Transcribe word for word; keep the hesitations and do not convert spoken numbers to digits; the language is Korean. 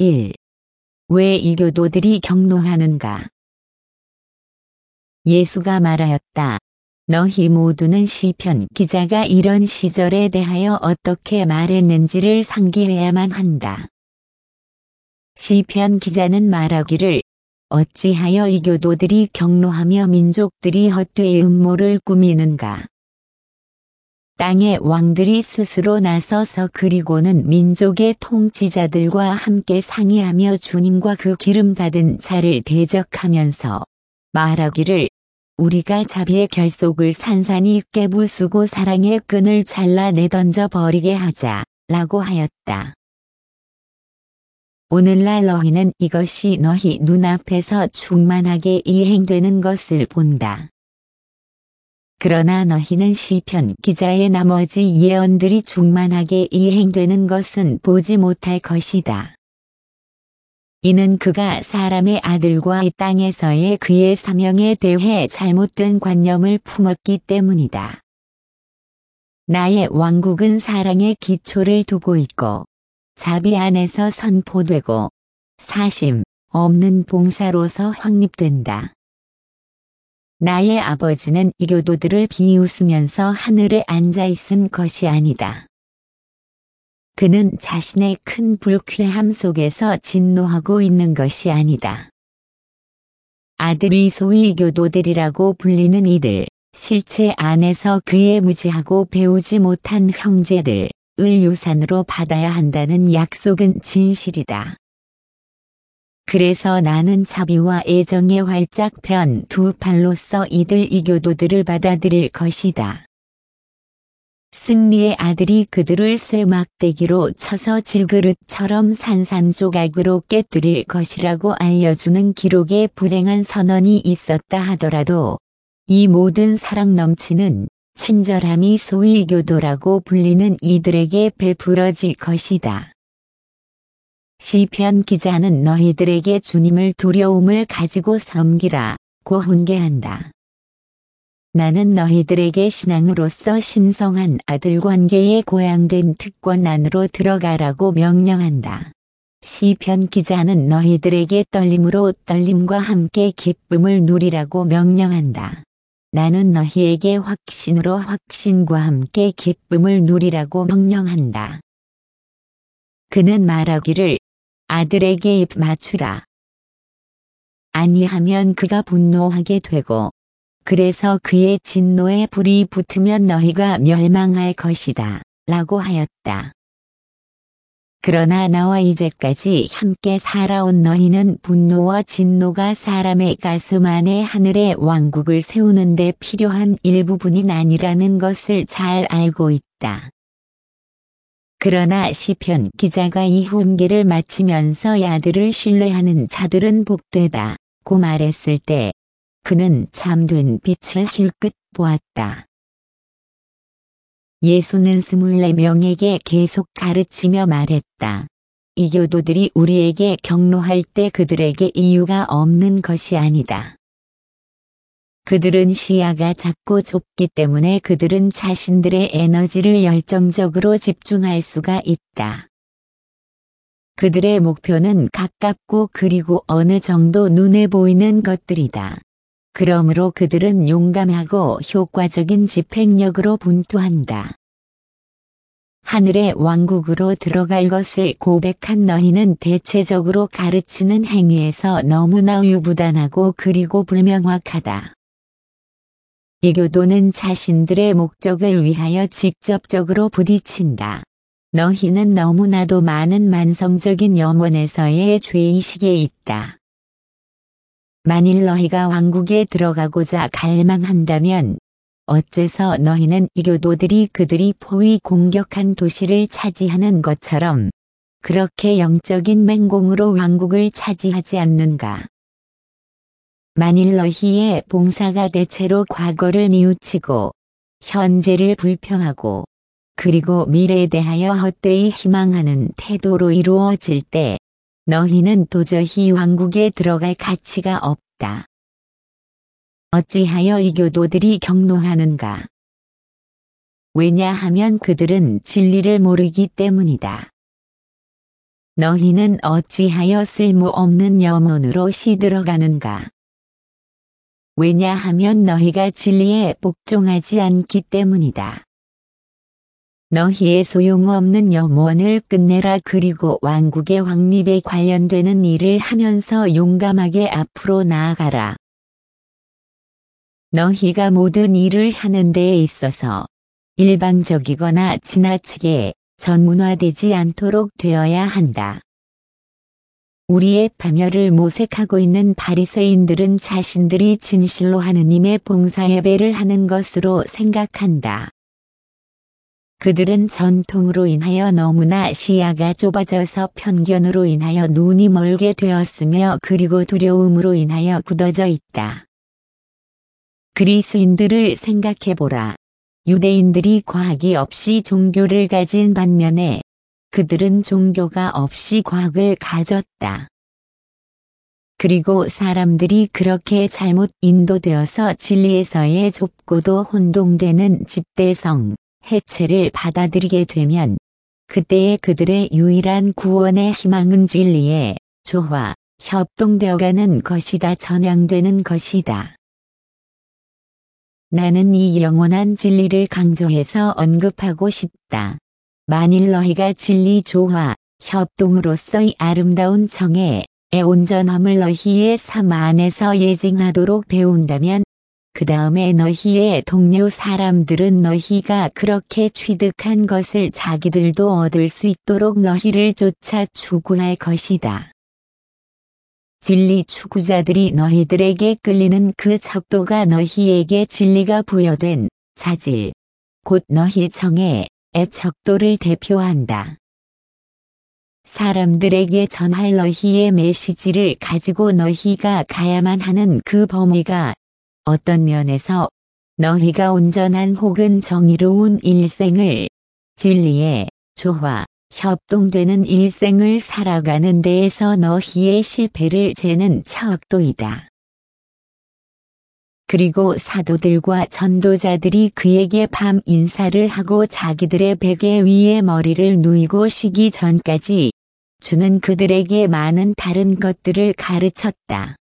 일. 왜 이교도들이 격노하는가? 예수가 말하였다. 너희 모두는 시편 기자가 이런 시절에 대하여 어떻게 말했는지를 상기해야만 한다. 시편 기자는 말하기를 어찌하여 이교도들이 격노하며 민족들이 헛되이 음모를 꾸미는가. 땅의 왕들이 스스로 나서서 그리고는 민족의 통치자들과 함께 상의하며 주님과 그 기름받은 자를 대적하면서 말하기를 우리가 자비의 결속을 산산이 깨부수고 사랑의 끈을 잘라 내던져 버리게 하자 라고 하였다. 오늘날 너희는 이것이 너희 눈앞에서 충만하게 이행되는 것을 본다. 그러나 너희는 시편 기자의 나머지 예언들이 충만하게 이행되는 것은 보지 못할 것이다. 이는 그가 사람의 아들과 이 땅에서의 그의 사명에 대해 잘못된 관념을 품었기 때문이다. 나의 왕국은 사랑의 기초를 두고 있고 자비 안에서 선포되고 사심 없는 봉사로서 확립된다. 나의 아버지는 이교도들을 비웃으면서 하늘에 앉아있은 것이 아니다. 그는 자신의 큰 불쾌함 속에서 진노하고 있는 것이 아니다. 아들이 소위 이교도들이라고 불리는 이들, 실체 안에서 그의 무지하고 배우지 못한 형제들을 유산으로 받아야 한다는 약속은 진실이다. 그래서 나는 자비와 애정의 활짝 편 두 팔로서 이들 이교도들을 받아들일 것이다. 승리의 아들이 그들을 쇠막대기로 쳐서 질그릇처럼 산산조각으로 깨뜨릴 것이라고 알려주는 기록에 불행한 선언이 있었다 하더라도 이 모든 사랑 넘치는 친절함이 소위 이교도라고 불리는 이들에게 베풀어질 것이다. 시편 기자는 너희들에게 주님을 두려움을 가지고 섬기라 고 훈계한다. 나는 너희들에게 신앙으로서 신성한 아들 관계에 고양된 특권 안으로 들어가라고 명령한다. 시편 기자는 너희들에게 떨림으로 떨림과 함께 기쁨을 누리라고 명령한다. 나는 너희에게 확신으로 확신과 함께 기쁨을 누리라고 명령한다. 그는 말하기를 아들에게 입 맞추라. 아니하면 그가 분노하게 되고 그래서 그의 진노에 불이 붙으면 너희가 멸망할 것이다 라고 하였다. 그러나 나와 이제까지 함께 살아온 너희는 분노와 진노가 사람의 가슴 안에 하늘의 왕국을 세우는 데 필요한 일부분이 아니라는 것을 잘 알고 있다. 그러나 시편 기자가 이 훈계를 마치면서 아들을 신뢰하는 자들은 복되다 고 말했을 때 그는 참된 빛을 힐끗 보았다. 예수는 스물네 명에게 계속 가르치며 말했다. 이교도들이 우리에게 격노할 때 그들에게 이유가 없는 것이 아니다. 그들은 시야가 작고 좁기 때문에 그들은 자신들의 에너지를 열정적으로 집중할 수가 있다. 그들의 목표는 가깝고 그리고 어느 정도 눈에 보이는 것들이다. 그러므로 그들은 용감하고 효과적인 집행력으로 분투한다. 하늘의 왕국으로 들어갈 것을 고백한 너희는 대체적으로 가르치는 행위에서 너무나 유부단하고 그리고 불명확하다. 이교도는 자신들의 목적을 위하여 직접적으로 부딪힌다. 너희는 너무나도 많은 만성적인 염원에서의 죄의식에 있다. 만일 너희가 왕국에 들어가고자 갈망한다면 어째서 너희는 이교도들이 그들이 포위 공격한 도시를 차지하는 것처럼 그렇게 영적인 맹공으로 왕국을 차지하지 않는가? 만일 너희의 봉사가 대체로 과거를 뉘우치고 현재를 불평하고 그리고 미래에 대하여 헛되이 희망하는 태도로 이루어질 때 너희는 도저히 왕국에 들어갈 가치가 없다. 어찌하여 이교도들이 격노하는가? 왜냐하면 그들은 진리를 모르기 때문이다. 너희는 어찌하여 쓸모없는 염원으로 시들어가는가? 왜냐하면 너희가 진리에 복종하지 않기 때문이다. 너희의 소용없는 염원을 끝내라. 그리고 왕국의 확립에 관련되는 일을 하면서 용감하게 앞으로 나아가라. 너희가 모든 일을 하는 데에 있어서 일방적이거나 지나치게 전문화되지 않도록 되어야 한다. 우리의 파멸을 모색하고 있는 바리새인들은 자신들이 진실로 하느님의 봉사 예배를 하는 것으로 생각한다. 그들은 전통으로 인하여 너무나 시야가 좁아져서 편견으로 인하여 눈이 멀게 되었으며 그리고 두려움으로 인하여 굳어져 있다. 그리스인들을 생각해보라. 유대인들이 과학이 없이 종교를 가진 반면에 그들은 종교가 없이 과학을 가졌다. 그리고 사람들이 그렇게 잘못 인도되어서 진리에서의 좁고도 혼동되는 집대성, 해체를 받아들이게 되면 그때에 그들의 유일한 구원의 희망은 진리에 조화, 협동되어가는 것이다. 전향되는 것이다. 나는 이 영원한 진리를 강조해서 언급하고 싶다. 만일 너희가 진리 조화, 협동으로서의 아름다운 정의의 온전함을 너희의 삶 안에서 예증하도록 배운다면 그 다음에 너희의 동료 사람들은 너희가 그렇게 취득한 것을 자기들도 얻을 수 있도록 너희를 쫓아 추구할 것이다. 진리 추구자들이 너희들에게 끌리는 그 척도가 너희에게 진리가 부여된 자질, 곧 너희 정의의 척도를 대표한다. 사람들에게 전할 너희의 메시지를 가지고 너희가 가야만 하는 그 범위가 어떤 면에서 너희가 온전한 혹은 정의로운 일생을, 진리의 조화, 협동되는 일생을 살아가는 데에서 너희의 실패를 재는 척도이다. 그리고 사도들과 전도자들이 그에게 밤 인사를 하고 자기들의 베개 위에 머리를 누이고 쉬기 전까지 주는 그들에게 많은 다른 것들을 가르쳤다.